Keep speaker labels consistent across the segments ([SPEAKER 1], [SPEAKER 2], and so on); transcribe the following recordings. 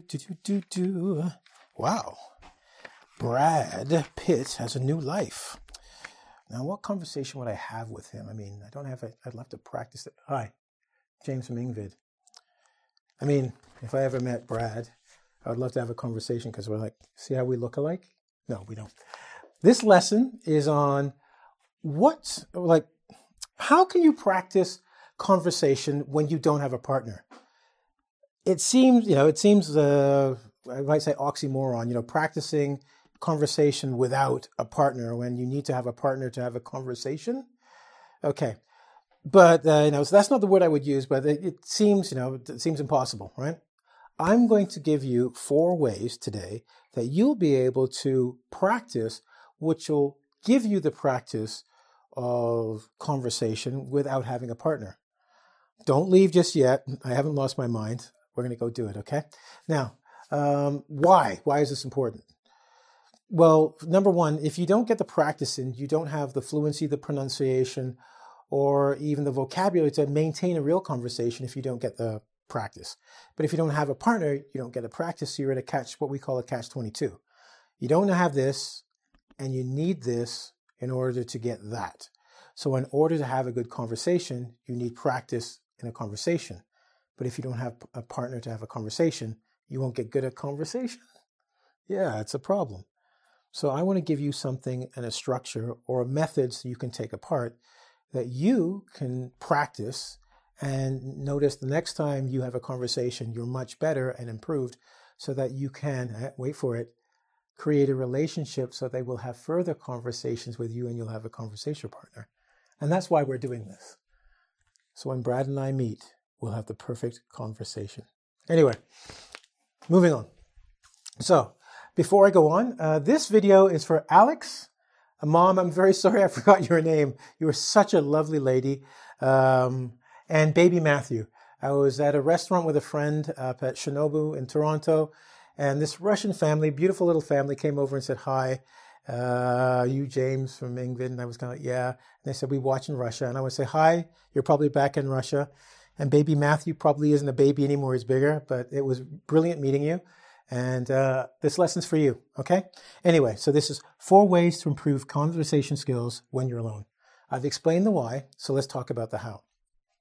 [SPEAKER 1] Wow. Brad Pitt has a new life. Now, what conversation would I have with him? I mean, I don't have it. I'd love to practice it. Hi, James from Ingvid. I mean, if I ever met Brad, I would love to have a conversation because we're like, see how we look alike? No, we don't. This lesson is on how can you practice conversation when you don't have a partner? It seems, I might say oxymoron, practicing conversation without a partner when you need to have a partner to have a conversation. Okay. But, so that's not the word I would use, but it seems, it seems impossible, right? I'm going to give you 4 ways today that you'll be able to practice, which will give you the practice of conversation without having a partner. Don't leave just yet. I haven't lost my mind. We're going to go do it, okay? Now, why? Why is this important? Well, number one, if you don't get the practice in, you don't have the fluency, the pronunciation, or even the vocabulary to maintain a real conversation if you don't get the practice. But if you don't have a partner, you don't get the practice, so you're in what we call a catch-22. You don't have this, and you need this in order to get that. So in order to have a good conversation, you need practice in a conversation. But if you don't have a partner to have a conversation, you won't get good at conversation. Yeah, it's a problem. So I want to give you something and a structure or a method so you can take apart that you can practice and notice the next time you have a conversation, you're much better and improved so that you can, wait for it, create a relationship so they will have further conversations with you and you'll have a conversation partner. And that's why we're doing this. So when Brad and I meet, we'll have the perfect conversation. Anyway, moving on. So before I go on, this video is for Alex. Mom, I'm very sorry I forgot your name. You were such a lovely lady. And baby Matthew. I was at a restaurant with a friend up at Shinobu in Toronto, and this Russian family, beautiful little family, came over and said, hi, you James from England? And I was kind of like, yeah. And they said, we watch in Russia. And I would say, hi, you're probably back in Russia. And baby Matthew probably isn't a baby anymore, he's bigger, but it was brilliant meeting you. And this lesson's for you, okay? Anyway, so this is 4 ways to improve conversation skills when you're alone. I've explained the why, so let's talk about the how.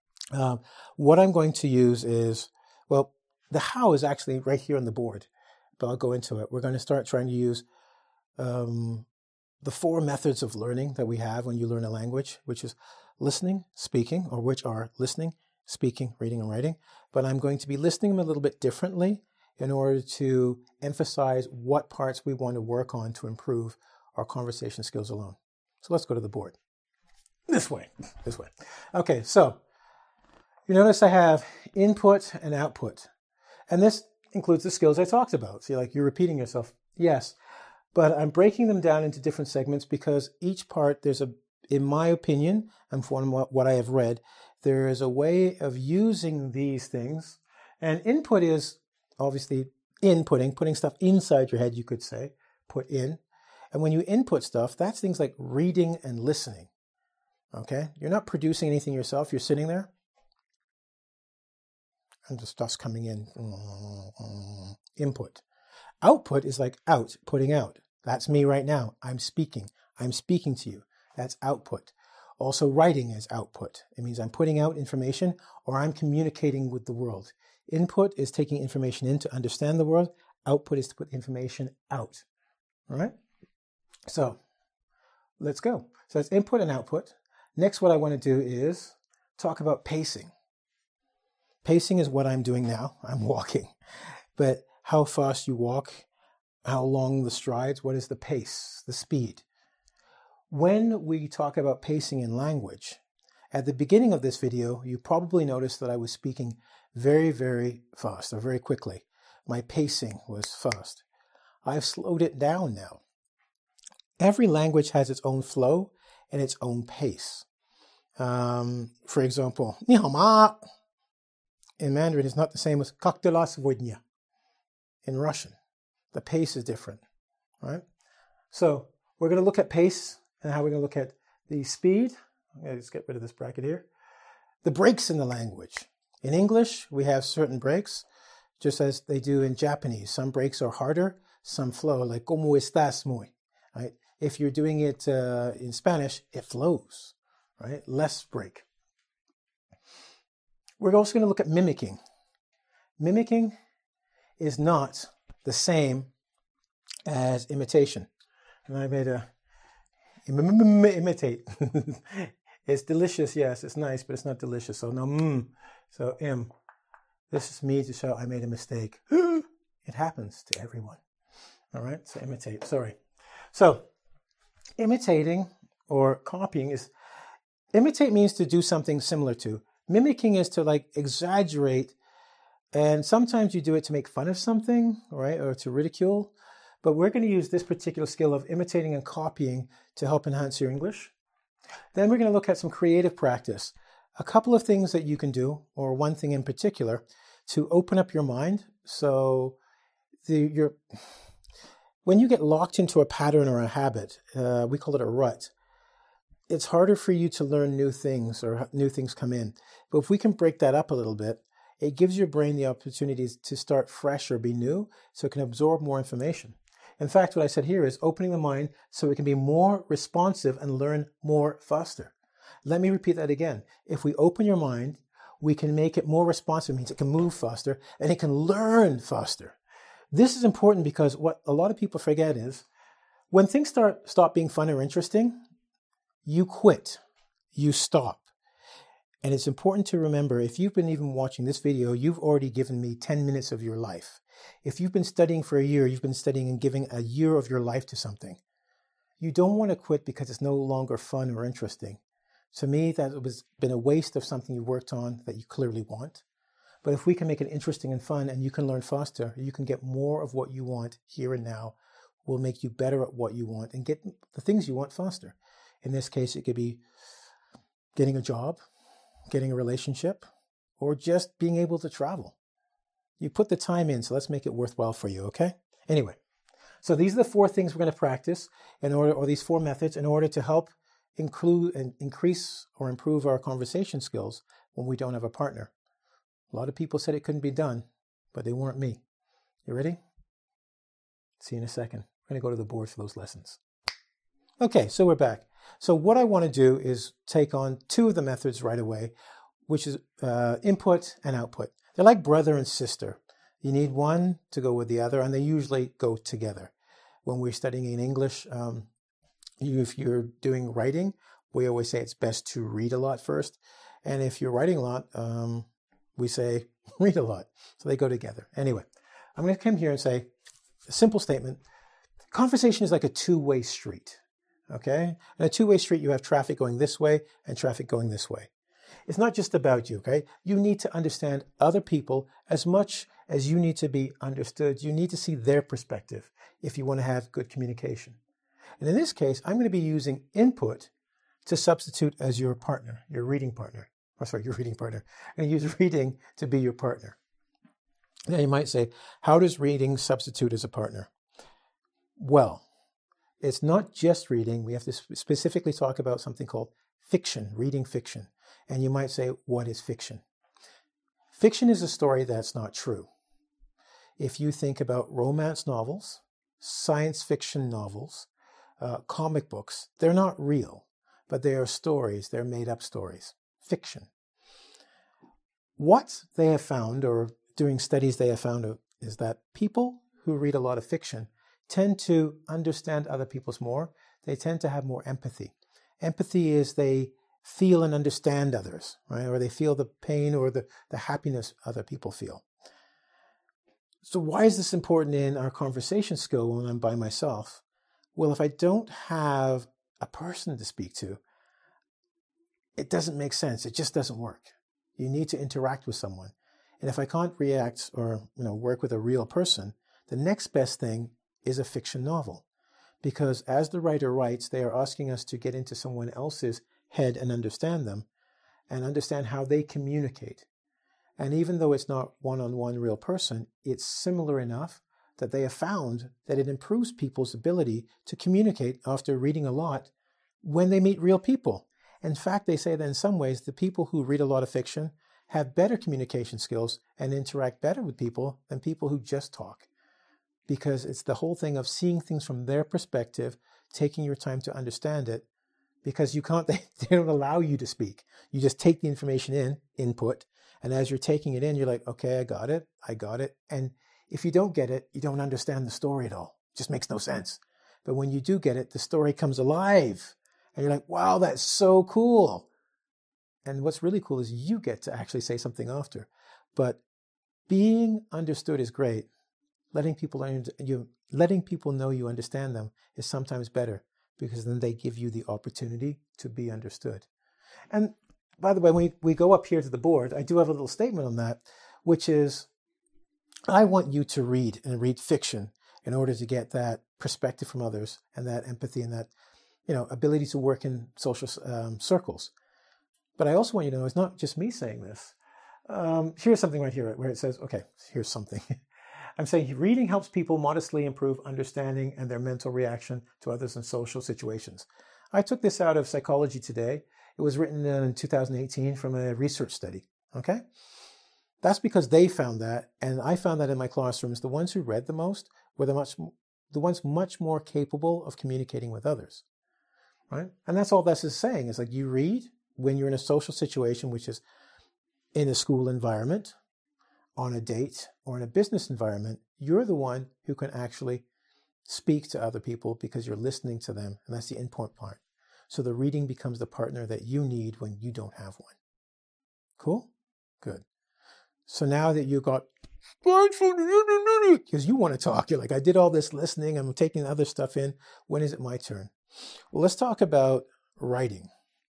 [SPEAKER 1] What I'm going to use is, well, the how is actually right here on the board, but I'll go into it. We're going to start trying to use the 4 methods of learning that we have when you learn a language, which is listening, speaking, or which are listening, speaking, reading, and writing. But I'm going to be listing them a little bit differently in order to emphasize what parts we want to work on to improve our conversation skills alone. So let's go to the board. This way. Okay, so you notice I have input and output. And this includes the skills I talked about. See, like you're repeating yourself. Yes, but I'm breaking them down into different segments because each part, in my opinion, and from what I have read, there is a way of using these things. And input is obviously putting stuff inside your head, you could say, put in. And when you input stuff, that's things like reading and listening. Okay? You're not producing anything yourself. You're sitting there. And the stuff's coming in. Input. Output is like out, putting out. That's me right now. I'm speaking. I'm speaking to you. That's output. Also, writing is output. It means I'm putting out information or I'm communicating with the world. Input is taking information in to understand the world. Output is to put information out. All right? So, let's go. So that's input and output. Next, what I want to do is talk about pacing. Pacing is what I'm doing now. I'm walking. But how fast you walk, how long the strides, what is the pace, the speed? When we talk about pacing in language, at the beginning of this video, you probably noticed that I was speaking very, very fast or very quickly. My pacing was fast. I've slowed it down now. Every language has its own flow and its own pace. For example, "Ni hao ma" in Mandarin is not the same as "Как дела сегодня" in Russian. The pace is different, right? So we're going to look at pace and how we're going to look at the speed. Let's get rid of this bracket here. The breaks in the language. In English, we have certain breaks. just as they do in Japanese. Some breaks are harder, some flow, like ¿Cómo estás, muy? Right? If you're doing it in Spanish, it flows, right? Less break. We're also going to look at mimicking. Mimicking is not the same as imitation. And I made a imitate. It's delicious, yes, it's nice, but it's not delicious. So no, so This is me to show I made a mistake. It happens to everyone. All right, so imitate, sorry. So imitating or copying imitate means to do something similar to. Mimicking is to like exaggerate, and sometimes you do it to make fun of something, right, or to ridicule. But we're going to use this particular skill of imitating and copying to help enhance your English. Then we're going to look at some creative practice. A couple of things that you can do, or one thing in particular, to open up your mind. So when you get locked into a pattern or a habit, we call it a rut, it's harder for you to learn new things or new things come in. But if we can break that up a little bit, it gives your brain the opportunity to start fresh or be new so it can absorb more information. In fact, what I said here is opening the mind so it can be more responsive and learn more faster. Let me repeat that again. If we open your mind, we can make it more responsive. It means it can move faster and it can learn faster. This is important because what a lot of people forget is when things stop being fun or interesting, you quit, you stop. And it's important to remember, if you've been even watching this video, you've already given me 10 minutes of your life. If you've been studying for a year, you've been studying and giving a year of your life to something. You don't want to quit because it's no longer fun or interesting. To me, that has been a waste of something you worked on that you clearly want. But if we can make it interesting and fun and you can learn faster, you can get more of what you want here and now, will make you better at what you want and get the things you want faster. In this case, it could be getting a job, getting a relationship, or just being able to travel. You put the time in, so let's make it worthwhile for you, okay? Anyway, so these are the 4 things we're going to practice in order, or these 4 methods in order to help include and increase or improve our conversation skills when we don't have a partner. A lot of people said it couldn't be done, but they weren't me. You ready? See you in a second. We're going to go to the board for those lessons. Okay, so we're back. So what I want to do is take on 2 of the methods right away, which is input and output. They're like brother and sister. You need one to go with the other, and they usually go together. When we're studying in English, if you're doing writing, we always say it's best to read a lot first. And if you're writing a lot, we say read a lot. So they go together. Anyway, I'm going to come here and say a simple statement. Conversation is like a 2-way street. Okay? In a 2-way street, you have traffic going this way and traffic going this way. It's not just about you, okay? You need to understand other people as much as you need to be understood. You need to see their perspective if you want to have good communication. And in this case, I'm going to be using input to substitute as your partner, your reading partner. Your reading partner. I'm going to use reading to be your partner. Now you might say, how does reading substitute as a partner? Well, it's not just reading. We have to specifically talk about something called fiction, reading fiction. And you might say, what is fiction? Fiction is a story that's not true. If you think about romance novels, science fiction novels, comic books, they're not real, but they are stories. They're made up stories. Fiction. What they have found, or doing studies they have found, is that people who read a lot of fiction tend to understand other people's more. They tend to have more empathy. Empathy is they feel and understand others, right? Or they feel the pain or the happiness other people feel. So why is this important in our conversation skill when I'm by myself? Well, if I don't have a person to speak to, it doesn't make sense. It just doesn't work. You need to interact with someone. And if I can't react or work with a real person, the next best thing is a fiction novel. Because as the writer writes, they are asking us to get into someone else's head and understand them and understand how they communicate. And even though it's not one-on-one real person, it's similar enough that they have found that it improves people's ability to communicate after reading a lot when they meet real people. In fact, they say that in some ways, the people who read a lot of fiction have better communication skills and interact better with people than people who just talk. Because it's the whole thing of seeing things from their perspective, taking your time to understand it, because you can't, they don't allow you to speak. You just take the information input, and as you're taking it in, you're like, okay, I got it. And if you don't get it, you don't understand the story at all. It just makes no sense. But when you do get it, the story comes alive, and you're like, wow, that's so cool. And what's really cool is you get to actually say something after. But being understood is great. Letting people know you understand them is sometimes better, because then they give you the opportunity to be understood. And by the way, when we go up here to the board, I do have a little statement on that, which is I want you to read and read fiction in order to get that perspective from others and that empathy and that, ability to work in social circles. But I also want you to know it's not just me saying this. Here's something right here where it says, okay, here's something. I'm saying reading helps people modestly improve understanding and their mental reaction to others in social situations. I took this out of Psychology Today. It was written in 2018 from a research study, okay? That's because they found that, and I found that in my classrooms. The ones who read the most were the ones much more capable of communicating with others, right? And that's all this is saying. It's like you read when you're in a social situation, which is in a school environment, on a date, or in a business environment, you're the one who can actually speak to other people because you're listening to them, and that's the input part. So the reading becomes the partner that you need when you don't have one. Cool? Good. So now that you got, because you want to talk, you're like, I did all this listening, I'm taking other stuff in, when is it my turn? Well, let's talk about writing.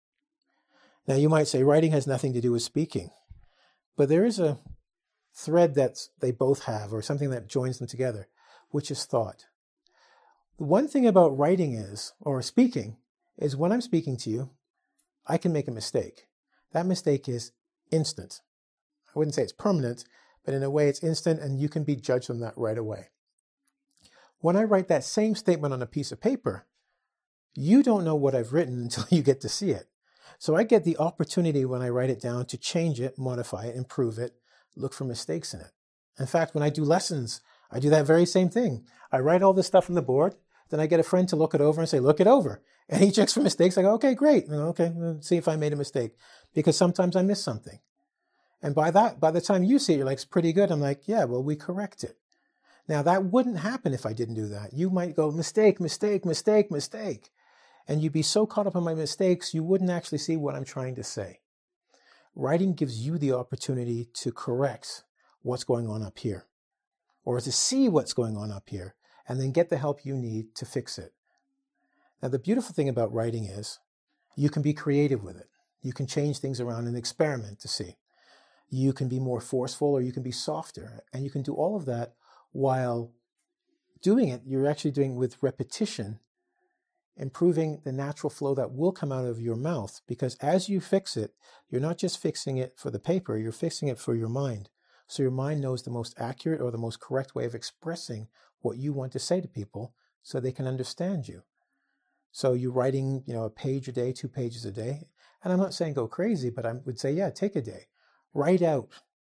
[SPEAKER 1] Now you might say writing has nothing to do with speaking, but there is a thread that they both have, or something that joins them together, which is thought. The one thing about writing is, or speaking, is when I'm speaking to you, I can make a mistake. That mistake is instant. I wouldn't say it's permanent, but in a way it's instant, and you can be judged on that right away. When I write that same statement on a piece of paper, you don't know what I've written until you get to see it. So I get the opportunity when I write it down to change it, modify it, improve it, look for mistakes in it. In fact, when I do lessons, I do that very same thing. I write all this stuff on the board, then I get a friend to look it over and say, look it over. And he checks for mistakes. I go, okay, great. Okay, let's see if I made a mistake. Because sometimes I miss something. And by the time you see it, you're like, it's pretty good. I'm like, yeah, well, we correct it. Now, that wouldn't happen if I didn't do that. You might go, mistake, mistake, mistake, mistake. And you'd be so caught up on my mistakes, you wouldn't actually see what I'm trying to say. Writing gives you the opportunity to correct what's going on up here, or to see what's going on up here, and then get the help you need to fix it. Now, the beautiful thing about writing is you can be creative with it. You can change things around and experiment to see. You can be more forceful, or you can be softer, and you can do all of that while doing it. You're actually doing it with repetition, improving the natural flow that will come out of your mouth, because as you fix it, you're not just fixing it for the paper, you're fixing it for your mind. So your mind knows the most accurate or the most correct way of expressing what you want to say to people so they can understand you. So you're writing, a page a day, 2 pages a day. And I'm not saying go crazy, but I would say, yeah, take a day. Write out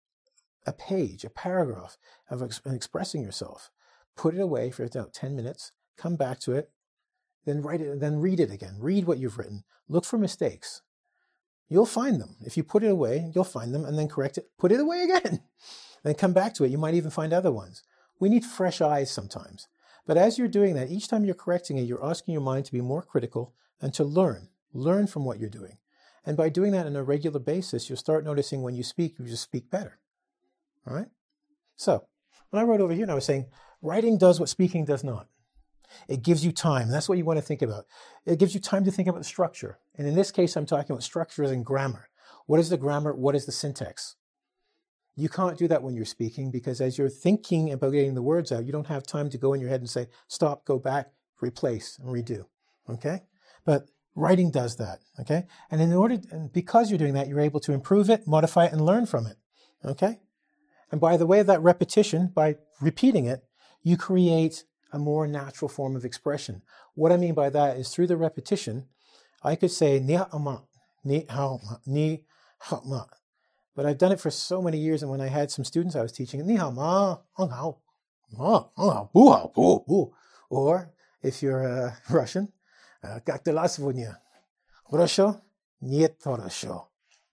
[SPEAKER 1] a page, a paragraph of expressing yourself. Put it away for 10 minutes, come back to it, then write it, and then read it again. Read what you've written. Look for mistakes. You'll find them. If you put it away, you'll find them, and then correct it. Put it away again. Then come back to it. You might even find other ones. We need fresh eyes sometimes. But as you're doing that, each time you're correcting it, you're asking your mind to be more critical and to learn. Learn from what you're doing. And by doing that on a regular basis, you'll start noticing when you speak, you just speak better. All right? So, when I wrote over here, and I was saying, writing does what speaking does not. It gives you time. That's what you want to think about. It gives you time to think about the structure. And in this case, I'm talking about structure as in grammar. What is the grammar? What is the syntax? You can't do that when you're speaking, because as you're thinking about getting the words out, you don't have time to go in your head and say, stop, go back, replace, and redo. Okay? But writing does that. Okay? And because you're doing that, you're able to improve it, modify it, and learn from it. Okay? And by the way of that repetition, by repeating it, you create a more natural form of expression. What I mean by that is through the repetition, I could say ni ha'ma, ni ha'ma, ni ha'ma. But I've done it for so many years, and when I had some students I was teaching, ni hao ma, ang hao, ma, ang hao, bu hao, bu, bu. Or if you're Russian, как дела сегодня? Хорошо? Нет, хорошо.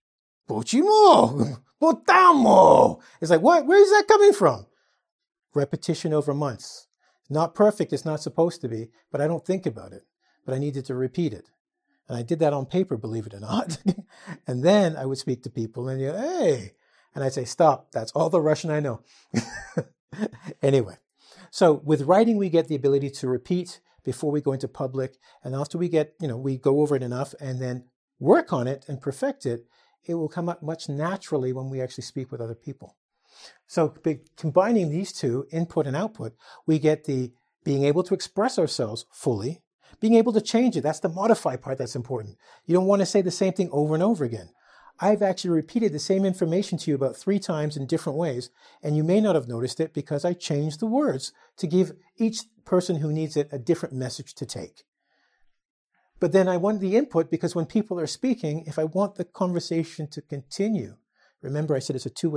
[SPEAKER 1] Почему? Потому. It's like, what? Where is that coming from? Repetition over months. Not perfect, it's not supposed to be, but I don't think about it. But I needed to repeat it. And I did that on paper, believe it or not. And then I would speak to people and hey, and I'd say, stop, that's all the Russian I know. Anyway, so with writing, we get the ability to repeat before we go into public. And after we get, we go over it enough and then work on it and perfect it, it will come up much naturally when we actually speak with other people. So combining these two, input and output, we get the being able to express ourselves fully, being able to change it. That's the modify part that's important. You don't want to say the same thing over and over again. I've actually repeated the same information to you about 3 times in different ways, and you may not have noticed it because I changed the words to give each person who needs it a different message to take. But then I want the input because when people are speaking, if I want the conversation to continue, remember I said it's a two-way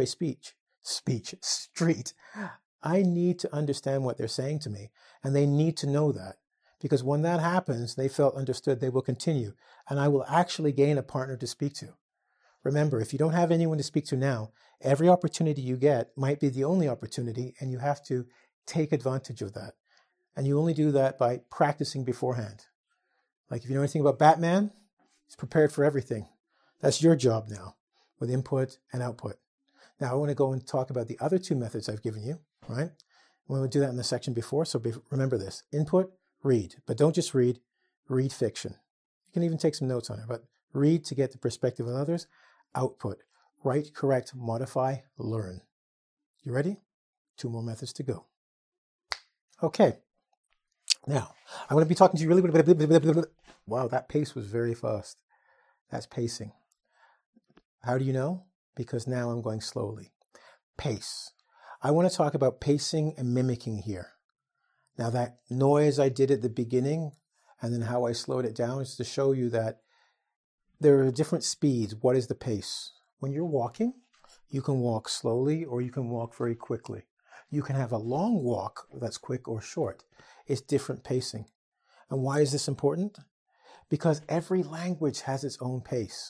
[SPEAKER 1] street. I need to understand what they're saying to me, and they need to know that. Because when that happens, they felt understood, they will continue, and I will actually gain a partner to speak to. Remember, if you don't have anyone to speak to now, every opportunity you get might be the only opportunity, and you have to take advantage of that. And you only do that by practicing beforehand. Like if you know anything about Batman, he's prepared for everything. That's your job now, with input and output. Now, I want to go and talk about the other 2 methods I've given you, right? We will do that in the section before, so remember this. Input, read. But don't just read fiction. You can even take some notes on it, but read to get the perspective of others. Output, write, correct, modify, learn. You ready? 2 more methods to go. Okay. Now, I'm going to be talking to you really... Wow, that pace was very fast. That's pacing. How do you know? Because now I'm going slowly. Pace. I want to talk about pacing and mimicking here. Now that noise I did at the beginning and then how I slowed it down is to show you that there are different speeds. What is the pace? When you're walking, you can walk slowly or you can walk very quickly. You can have a long walk that's quick or short. It's different pacing. And why is this important? Because every language has its own pace.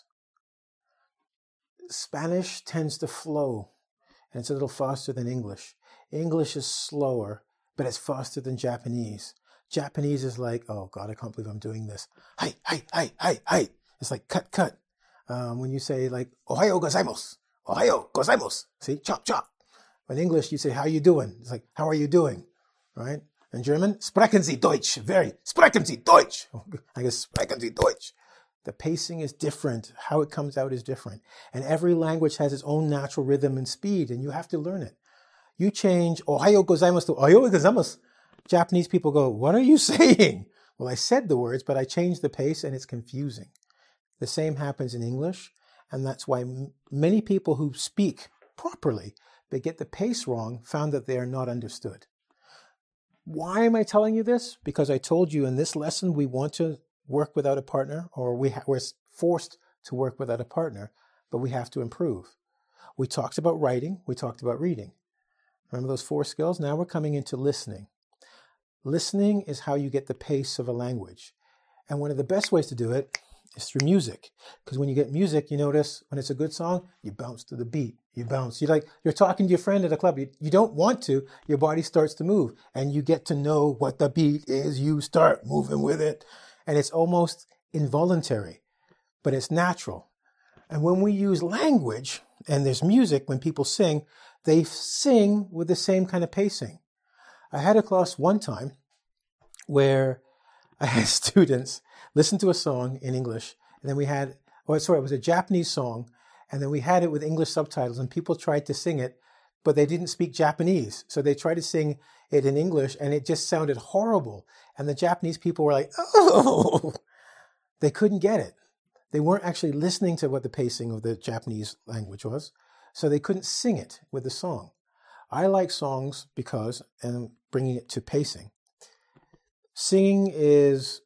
[SPEAKER 1] Spanish tends to flow, and it's a little faster than English. English is slower, but it's faster than Japanese. Japanese is like, oh God, I can't believe I'm doing this. Hi, hi, hi, hi, hi. It's like cut, cut. When you say like, Ohayo gozaimasu, Ohayo gozaimasu. See, chop, chop. In English, you say, how you doing? It's like, how are you doing? Right? In German, sprechen Sie Deutsch. Sprechen Sie Deutsch. I guess sprechen Sie Deutsch. The pacing is different. How it comes out is different. And every language has its own natural rhythm and speed, and you have to learn it. You change Ohayo gozaimasu to Ohayo gozaimasu. Japanese people go, what are you saying? Well, I said the words, but I changed the pace, and it's confusing. The same happens in English, and that's why many people who speak properly but get the pace wrong found that they are not understood. Why am I telling you this? Because I told you in this lesson we want to work without a partner, or we're forced to work without a partner, but we have to improve. We talked about writing, we talked about reading. Remember those 4 skills? Now we're coming into listening. Listening is how you get the pace of a language. And one of the best ways to do it is through music. Because when you get music, you notice when it's a good song, you bounce to the beat. You bounce. You're talking to your friend at a club. You don't want to. Your body starts to move. And you get to know what the beat is. You start moving with it. And it's almost involuntary, but it's natural. And when we use language, and there's music, when people sing, they sing with the same kind of pacing. I had a class one time where I had students listen to a song in English, and then it was a Japanese song, and then we had it with English subtitles, and people tried to sing it, but they didn't speak Japanese. So they tried to sing it in English, and it just sounded horrible. And the Japanese people were like, oh, they couldn't get it. They weren't actually listening to what the pacing of the Japanese language was, so they couldn't sing it with the song. I like songs because, and I'm bringing it to pacing. Singing is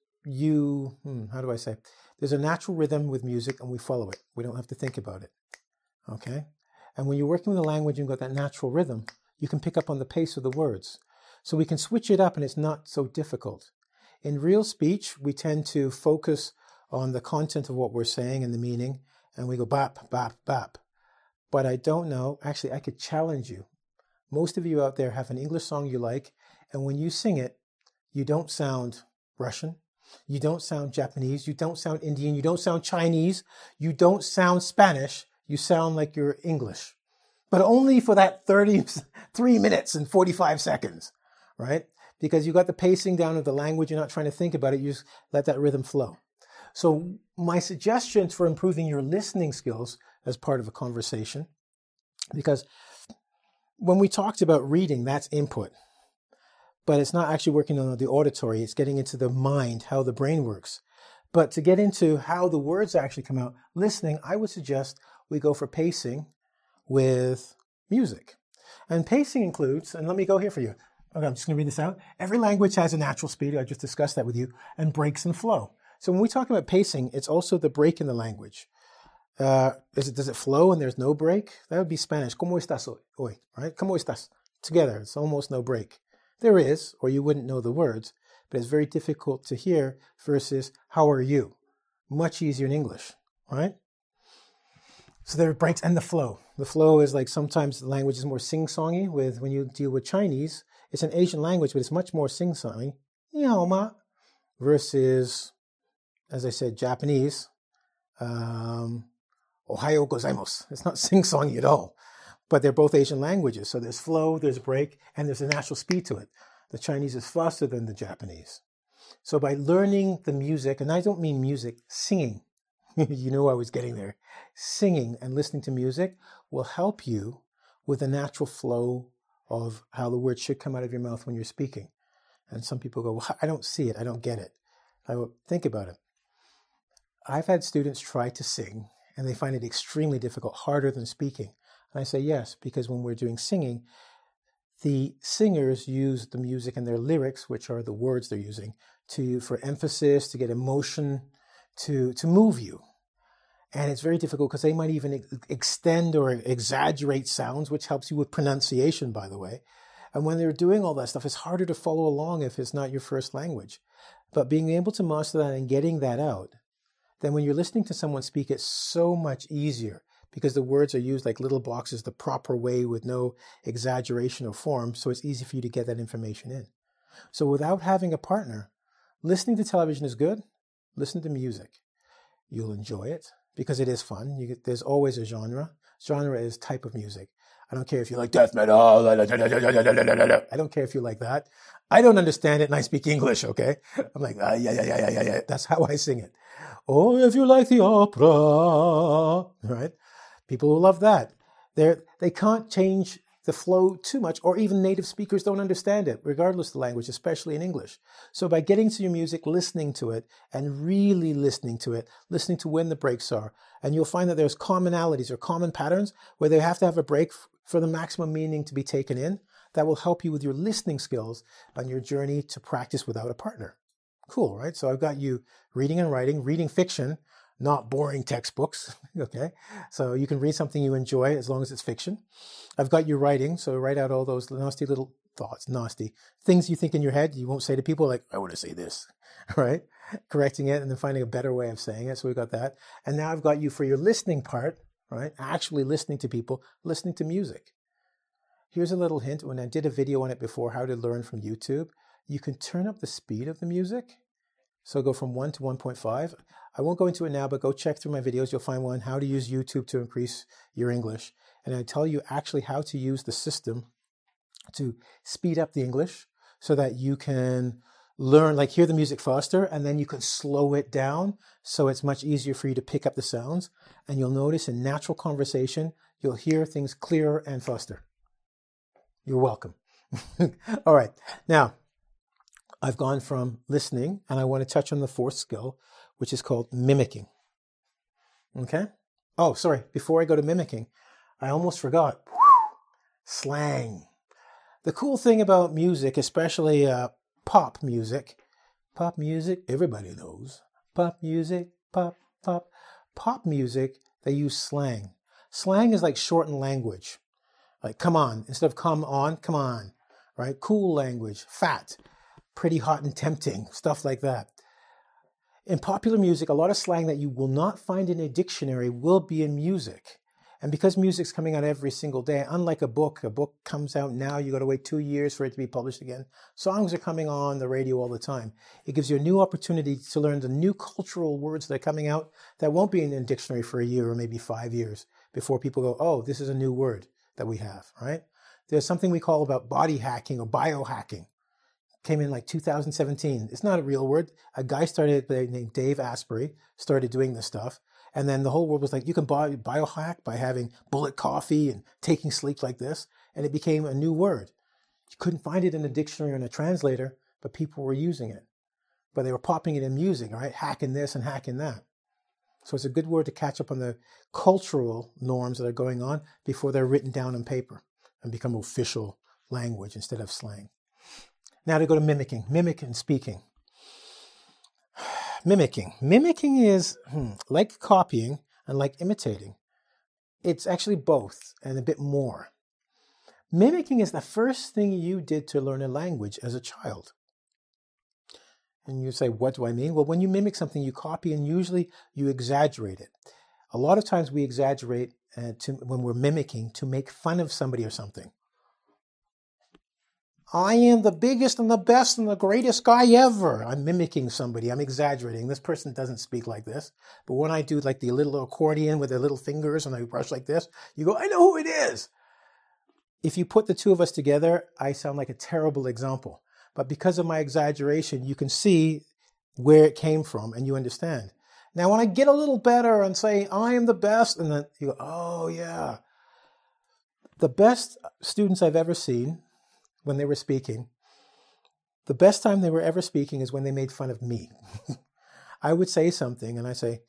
[SPEAKER 1] how do I say? There's a natural rhythm with music and we follow it. We don't have to think about it. Okay? And when you're working with a language and you've got that natural rhythm, you can pick up on the pace of the words. So we can switch it up and it's not so difficult. In real speech, we tend to focus on the content of what we're saying and the meaning, and we go bap, bap, bap. But I don't know, actually, I could challenge you. Most of you out there have an English song you like, and when you sing it, you don't sound Russian, you don't sound Japanese, you don't sound Indian, you don't sound Chinese, you don't sound Spanish, you sound like you're English. But only for that 33 minutes and 45 seconds, right? Because you got the pacing down of the language, you're not trying to think about it, you just let that rhythm flow. So my suggestions for improving your listening skills as part of a conversation, because when we talked about reading, that's input, but it's not actually working on the auditory, it's getting into the mind, how the brain works. But to get into how the words actually come out, listening, I would suggest we go for pacing with music. And pacing includes, and let me go here for you. Okay, I'm just going to read this out. Every language has a natural speed, I just discussed that with you, and breaks and flow. So when we talk about pacing, it's also the break in the language. Does it flow and there's no break? That would be Spanish. ¿Cómo estás hoy? Right? ¿Cómo estás? Together. It's almost no break. There is, or you wouldn't know the words, but it's very difficult to hear versus how are you? Much easier in English, right? So there are breaks and the flow. The flow is like sometimes the language is more sing-songy when you deal with Chinese. It's an Asian language, but it's much more sing-songy. Niaoma versus, as I said, Japanese. Ohayo gozaimasu. It's not sing-songy at all, but they're both Asian languages. So there's flow, there's break, and there's a natural speed to it. The Chinese is faster than the Japanese. So by learning the music, and I don't mean music, singing, you knew I was getting there. Singing and listening to music will help you with the natural flow of how the words should come out of your mouth when you're speaking. And some people go, well, I don't see it, I don't get it. I go, think about it. I've had students try to sing and they find it extremely difficult, harder than speaking. And I say yes, because when we're doing singing, the singers use the music and their lyrics, which are the words they're using, for emphasis, to get emotion, to move you. And it's very difficult because they might even extend or exaggerate sounds, which helps you with pronunciation, by the way. And when they're doing all that stuff, it's harder to follow along if it's not your first language. But being able to master that and getting that out, then when you're listening to someone speak, it's so much easier because the words are used like little boxes the proper way with no exaggeration or form. So it's easy for you to get that information in. So without having a partner, listening to television is good. Listen to music. You'll enjoy it because it is fun. There's always a genre. Genre is type of music. I don't care if you like death metal. I don't care if you like that. I don't understand it and I speak English, okay? I'm like, yeah. That's how I sing it. Or if you like the opera, right? People will love that. They can't change the flow too much, or even native speakers don't understand it, regardless of the language, especially in English. So by getting to your music, listening to it, and really listening to it, listening to when the breaks are, and you'll find that there's commonalities or common patterns where they have to have a break for the maximum meaning to be taken in. That will help you with your listening skills on your journey to practice without a partner. Cool, right? So I've got you reading and writing, reading fiction, not boring textbooks, okay? So you can read something you enjoy as long as it's fiction. I've got you writing, so write out all those nasty little thoughts, things you think in your head you won't say to people, like, I want to say this, right? Correcting it and then finding a better way of saying it. So we've got that. And now I've got you for your listening part, right? Actually listening to people, listening to music. Here's a little hint. When I did a video on it before, how to learn from YouTube, you can turn up the speed of the music. So go from 1 to 1.5. I won't go into it now, but go check through my videos. You'll find one, how to use YouTube to increase your English. And I tell you actually how to use the system to speed up the English so that you can learn, like hear the music faster, and then you can slow it down so it's much easier for you to pick up the sounds. And you'll notice in natural conversation, you'll hear things clearer and faster. You're welcome. All right. Now, I've gone from listening, and I want to touch on the fourth skill, which is called mimicking. Okay? Oh, sorry. Before I go to mimicking, I almost forgot. Slang. The cool thing about music, especially pop music, everybody knows. Pop music, pop music, they use slang. Slang is like shortened language. Like, come on, instead of come on, right? Cool language, fat, pretty hot and tempting, stuff like that. In popular music, a lot of slang that you will not find in a dictionary will be in music. And because music's coming out every single day, unlike a book comes out now, you got to wait 2 years for it to be published again. Songs are coming on the radio all the time. It gives you a new opportunity to learn the new cultural words that are coming out that won't be in a dictionary for a year or maybe 5 years before people go, oh, this is a new word that we have, right? There's something we call about body hacking or biohacking. Came in like 2017. It's not a real word. A guy named Dave Asprey started doing this stuff. And then the whole world was like, you can biohack by having bullet coffee and taking sleep like this. And it became a new word. You couldn't find it in a dictionary or in a translator, but people were using it. But they were popping it in music, right? Hacking this and hacking that. So it's a good word to catch up on the cultural norms that are going on before they're written down on paper and become official language instead of slang. Now to go to mimicking. Mimic and speaking. Mimicking. Mimicking is like copying and like imitating. It's actually both and a bit more. Mimicking is the first thing you did to learn a language as a child. And you say, what do I mean? Well, when you mimic something, you copy and usually you exaggerate it. A lot of times we exaggerate when we're mimicking to make fun of somebody or something. I am the biggest and the best and the greatest guy ever. I'm mimicking somebody. I'm exaggerating. This person doesn't speak like this. But when I do like the little accordion with their little fingers and I brush like this, you go, I know who it is. If you put the two of us together, I sound like a terrible example. But because of my exaggeration, you can see where it came from and you understand. Now, when I get a little better and say, I am the best, and then you go, oh, yeah. The best students I've ever seen when they were speaking, the best time they were ever speaking is when they made fun of me. I would say something and I say,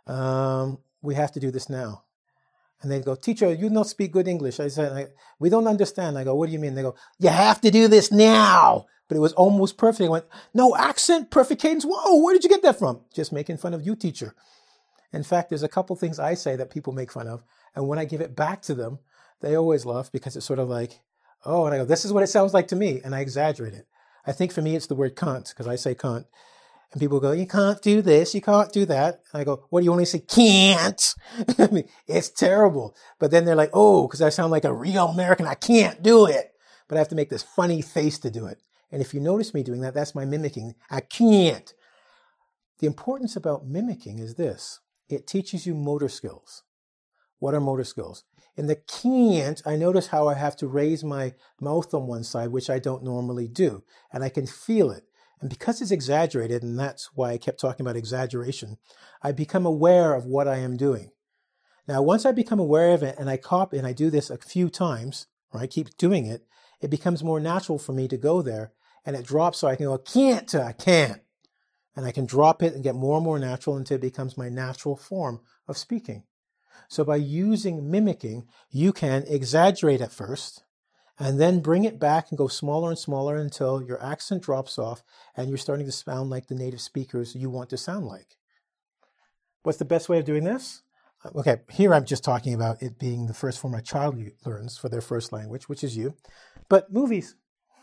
[SPEAKER 1] we have to do this now. And they'd go, teacher, you don't speak good English. I said, we don't understand. I go, what do you mean? They go, you have to do this now. But it was almost perfect. I went, no accent, perfect cadence. Whoa, where did you get that from? Just making fun of you, teacher. In fact, there's a couple things I say that people make fun of. And when I give it back to them, they always laugh because it's sort of like, oh, and I go, this is what it sounds like to me. And I exaggerate it. I think for me, it's the word can't, because I say can't. And people go, you can't do this, you can't do that. And I go, what do you only say? Can't. I mean, it's terrible. But then they're like, oh, because I sound like a real American, I can't do it. But I have to make this funny face to do it. And if you notice me doing that, that's my mimicking. I can't. The importance about mimicking is this. It teaches you motor skills. What are motor skills? In the can't, I notice how I have to raise my mouth on one side, which I don't normally do. And I can feel it. And because it's exaggerated, and that's why I kept talking about exaggeration, I become aware of what I am doing. Now, once I become aware of it and I copy and I do this a few times, or I keep doing it, it becomes more natural for me to go there. And it drops so I can go, can't to I can't. And I can drop it and get more and more natural until it becomes my natural form of speaking. So by using mimicking, you can exaggerate at first and then bring it back and go smaller and smaller until your accent drops off and you're starting to sound like the native speakers you want to sound like. What's the best way of doing this? Okay, here I'm just talking about it being the first form a child learns for their first language, which is you. But movies.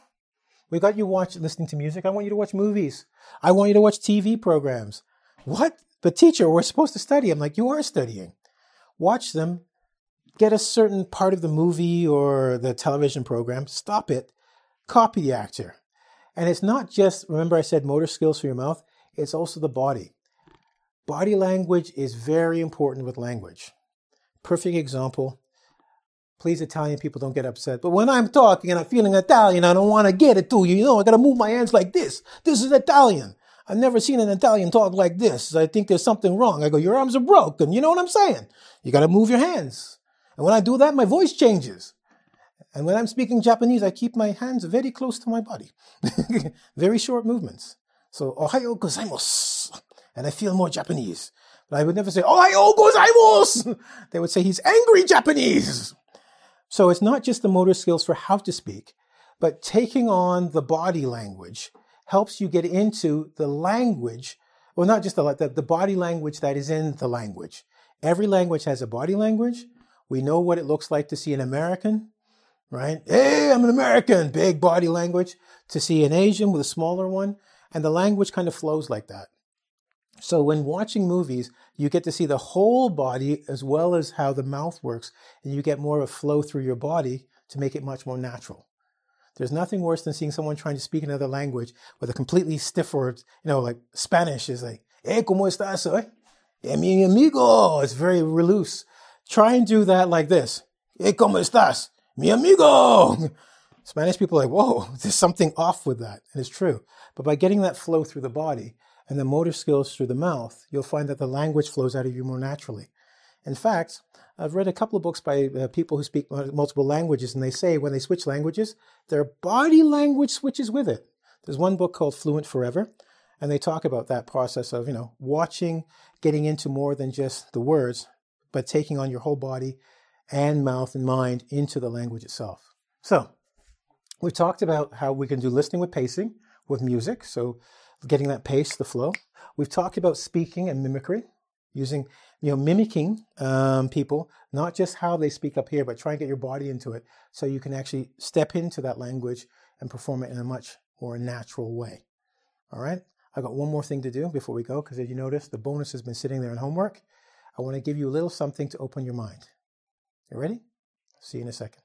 [SPEAKER 1] We got you listening to music. I want you to watch movies. I want you to watch TV programs. What? But teacher, we're supposed to study. I'm like, you are studying. Watch them, get a certain part of the movie or the television program, stop it, copy the actor. And it's not just, remember I said motor skills for your mouth, it's also the body. Body language is very important with language. Perfect example. Please, Italian people, don't get upset. But when I'm talking and I'm feeling Italian, I don't want to get it to you. You know, I got to move my hands like this. This is Italian. I've never seen an Italian talk like this. I think there's something wrong. I go, your arms are broken. You know what I'm saying? You got to move your hands. And when I do that, my voice changes. And when I'm speaking Japanese, I keep my hands very close to my body. Very short movements. So, ohayo gozaimasu. And I feel more Japanese. But I would never say, ohayo gozaimasu. They would say, he's angry Japanese. So it's not just the motor skills for how to speak, but taking on the body language helps you get into the language, well, not just the body language that is in the language. Every language has a body language. We know what it looks like to see an American, right? Hey, I'm an American, big body language, to see an Asian with a smaller one. And the language kind of flows like that. So when watching movies, you get to see the whole body as well as how the mouth works, and you get more of a flow through your body to make it much more natural. There's nothing worse than seeing someone trying to speak another language with a completely stiff word, like Spanish is like, hey, ¿cómo estás? Eh, mi amigo. It's very loose. Try and do that like this. Hey, ¿cómo estás? Mi amigo. Spanish people are like, whoa, there's something off with that. And it's true. But by getting that flow through the body and the motor skills through the mouth, you'll find that the language flows out of you more naturally. In fact, I've read a couple of books by people who speak multiple languages, and they say when they switch languages, their body language switches with it. There's one book called Fluent Forever, and they talk about that process of, watching, getting into more than just the words, but taking on your whole body and mouth and mind into the language itself. So we talked about how we can do listening with pacing, with music, so getting that pace, the flow. We've talked about speaking and mimicry, using, mimicking people, not just how they speak up here, but try and get your body into it so you can actually step into that language and perform it in a much more natural way. All right? I've got one more thing to do before we go, because as you notice, the bonus has been sitting there in homework. I want to give you a little something to open your mind. You ready? See you in a second.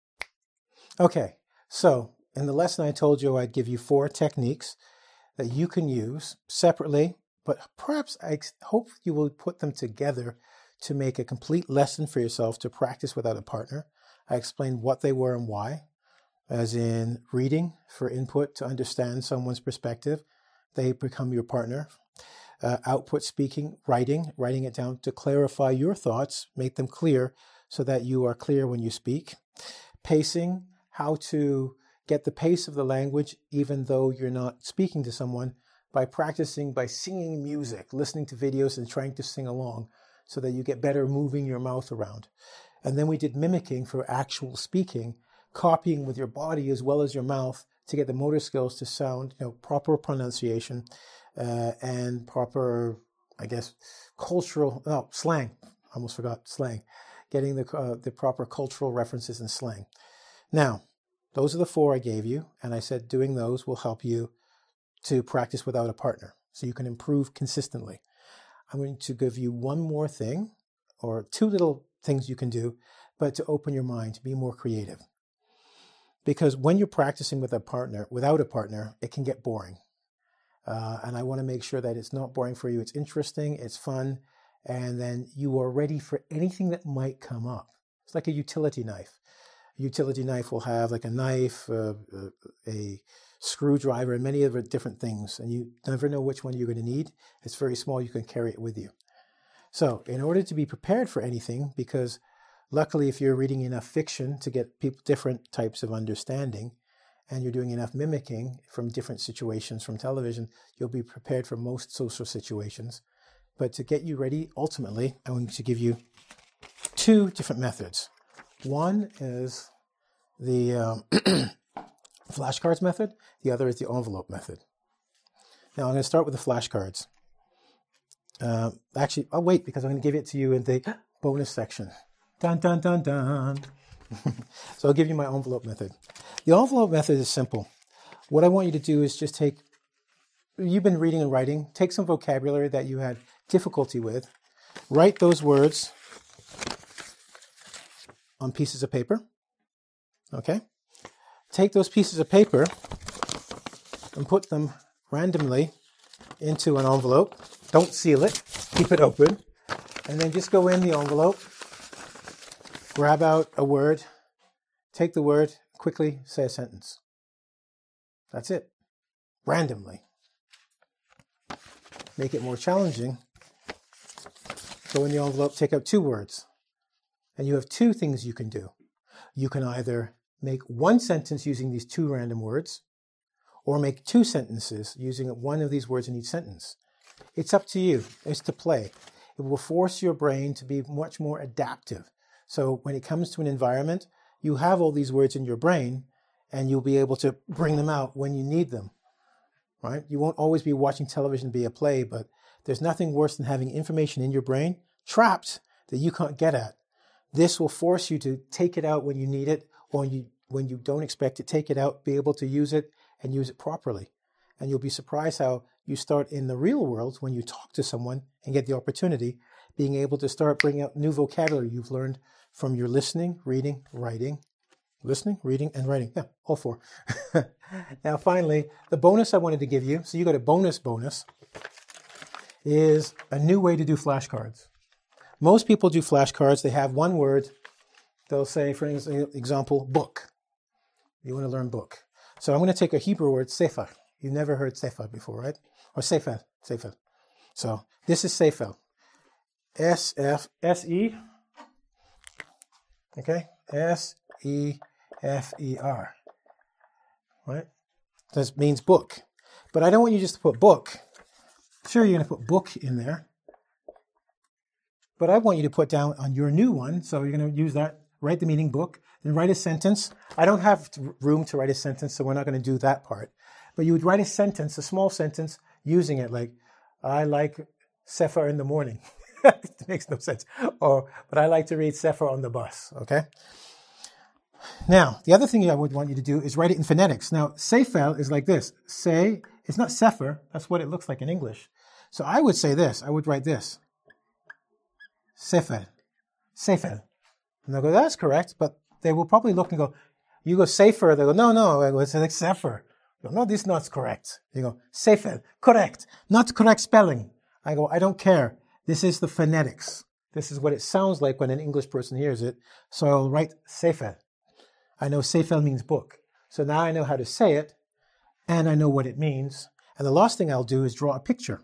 [SPEAKER 1] Okay, so in the lesson I told you I'd give you 4 techniques that you can use separately, but perhaps I hope you will put them together to make a complete lesson for yourself to practice without a partner. I explained what they were and why, as in reading for input to understand someone's perspective. They become your partner. Output speaking, writing it down to clarify your thoughts, make them clear so that you are clear when you speak. Pacing, how to get the pace of the language even though you're not speaking to someone, by practicing by singing music, listening to videos and trying to sing along so that you get better moving your mouth around. And then we did mimicking for actual speaking, copying with your body as well as your mouth to get the motor skills to sound, proper pronunciation and proper, slang. I almost forgot slang. Getting the proper cultural references and slang. Now, those are the 4 I gave you, and I said doing those will help you to practice without a partner, so you can improve consistently. I'm going to give you one more thing, or 2 little things you can do, but to open your mind, to be more creative. Because when you're practicing without a partner, it can get boring. And I want to make sure that it's not boring for you. It's interesting, it's fun, and then you are ready for anything that might come up. It's like a utility knife. A utility knife will have like a knife, a screwdriver, and many other different things, and you never know which one you're going to need. It's very small, you can carry it with you. So in order to be prepared for anything, because luckily if you're reading enough fiction to get different types of understanding, and you're doing enough mimicking from different situations from television, you'll be prepared for most social situations. But to get you ready, ultimately, I'm going to give you 2 different methods. One is the flashcards method. The other is the envelope method. Now, I'm going to start with the flashcards. Actually, I'll wait because I'm going to give it to you in the bonus section. Dun, dun, dun, dun. So I'll give you my envelope method. The envelope method is simple. What I want you to do is just you've been reading and writing, take some vocabulary that you had difficulty with, write those words on pieces of paper, okay? Take those pieces of paper and put them randomly into an envelope. Don't seal it, keep it open, and then just go in the envelope, grab out a word, take the word, quickly say a sentence. That's it, randomly. Make it more challenging. Go in the envelope, take out 2 words. And you have 2 things you can do. You can either make 1 sentence using these 2 random words, or make 2 sentences using one of these words in each sentence. It's up to you. It's to play. It will force your brain to be much more adaptive. So when it comes to an environment, you have all these words in your brain, and you'll be able to bring them out when you need them. Right? You won't always be watching television be a play, but there's nothing worse than having information in your brain trapped that you can't get at. This will force you to take it out when you need it, or when you don't expect it, take it out, be able to use it and use it properly. And you'll be surprised how you start in the real world when you talk to someone and get the opportunity, being able to start bringing out new vocabulary you've learned from your listening, reading, writing. Listening, reading, and writing. Yeah, all four. Now, finally, the bonus I wanted to give you, so you got a bonus, is a new way to do flashcards. Most people do flashcards. They have one word. They'll say, for example, book. You want to learn book. So I'm going to take a Hebrew word, sefer. You've never heard sefer before, right? Or sefer. So this is sefer. S-E. Okay? S-E-F-E-R. Right? That means book. But I don't want you just to put book. Sure, you're going to put book in there. But I want you to put down on your new one, so you're going to use that, write the meaning book, then write a sentence. I don't have room to write a sentence, so we're not going to do that part. But you would write a sentence, a small sentence, using it like, I like sefer in the morning. It makes no sense. But I like to read sefer on the bus, okay? Now, the other thing I would want you to do is write it in phonetics. Now, sefer is like this. It's not sefer. That's what it looks like in English. So I would say this. I would write this. Sefer. And they'll go, that's correct. But they will probably look and go, you go sefer. They go, no, it's like sefer. Go, no, this is not correct. You go, sefer. Correct. Not correct spelling. I go, I don't care. This is the phonetics. This is what it sounds like when an English person hears it. So I'll write sefer. I know sefer means book. So now I know how to say it, and I know what it means. And the last thing I'll do is draw a picture.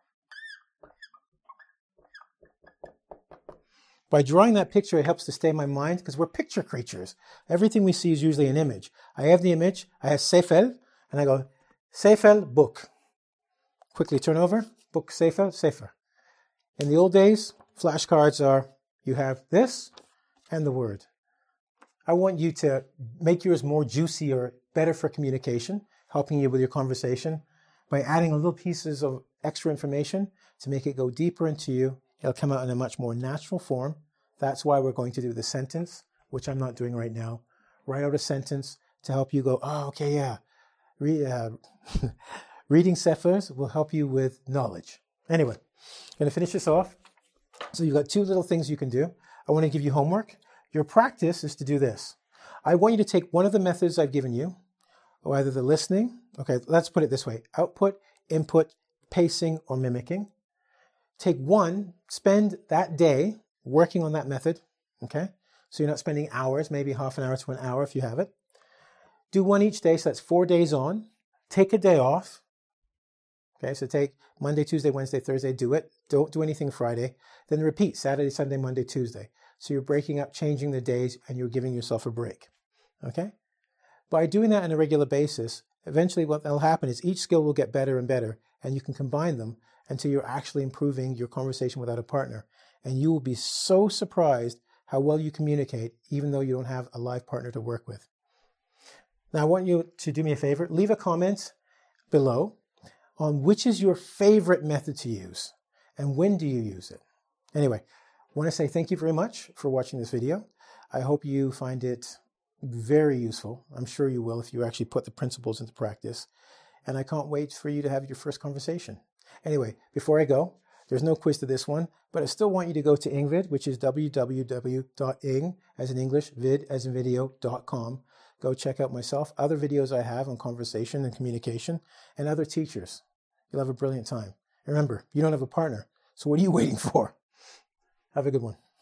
[SPEAKER 1] By drawing that picture, it helps to stay in my mind because we're picture creatures. Everything we see is usually an image. I have the image, I have sefer, and I go, sefer, book. Quickly turn over, book, sefer. In the old days, flashcards are, you have this and the word. I want you to make yours more juicy or better for communication, helping you with your conversation by adding a little pieces of extra information to make it go deeper into you. It'll come out in a much more natural form. That's why we're going to do the sentence, which I'm not doing right now. Write out a sentence to help you go, oh, okay, yeah. Reading sefers will help you with knowledge. Anyway, I'm going to finish this off. So you've got two little things you can do. I want to give you homework. Your practice is to do this. I want you to take one of the methods I've given you, or either the listening, okay, let's put it this way, output, input, pacing, or mimicking. Take one, spend that day working on that method, okay? So you're not spending hours, maybe half an hour to an hour if you have it. Do one each day, so that's 4 days on. Take a day off. Okay, so take Monday, Tuesday, Wednesday, Thursday, do it. Don't do anything Friday. Then repeat Saturday, Sunday, Monday, Tuesday. So you're breaking up, changing the days, and you're giving yourself a break, okay? By doing that on a regular basis, eventually what will happen is each skill will get better and better, and you can combine them until you're actually improving your conversation without a partner. And you will be so surprised how well you communicate, even though you don't have a live partner to work with. Now, I want you to do me a favor. Leave a comment below on which is your favorite method to use and when do you use it. Anyway, I want to say thank you very much for watching this video. I hope you find it very useful. I'm sure you will if you actually put the principles into practice. And I can't wait for you to have your first conversation. Anyway, before I go, there's no quiz to this one, but I still want you to go to Engvid, which is www.ing, as in English, vid as in video.com. Go check out myself, other videos I have on conversation and communication, and other teachers. You'll have a brilliant time. Remember, you don't have a partner, so what are you waiting for? Have a good one.